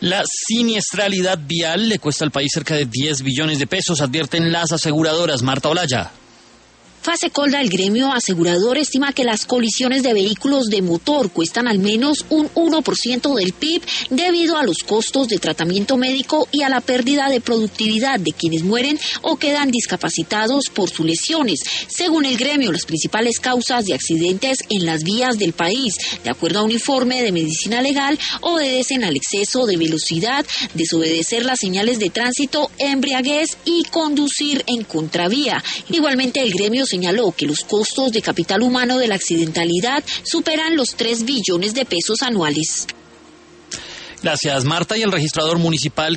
La siniestralidad vial le cuesta al país cerca de 10 billones de pesos, advierten las aseguradoras. Marta Olaya. Fasecolda, el gremio asegurador, estima que las colisiones de vehículos de motor cuestan al menos un 1% del PIB debido a los costos de tratamiento médico y a la pérdida de productividad de quienes mueren o quedan discapacitados por sus lesiones. Según el gremio, las principales causas de accidentes en las vías del país, de acuerdo a un informe de medicina legal, obedecen al exceso de velocidad, desobedecer las señales de tránsito, embriaguez y conducir en contravía. Igualmente, el gremio señaló que los costos de capital humano de la accidentalidad superan los 3 billones de pesos anuales. Gracias, Marta. Y el registrador municipal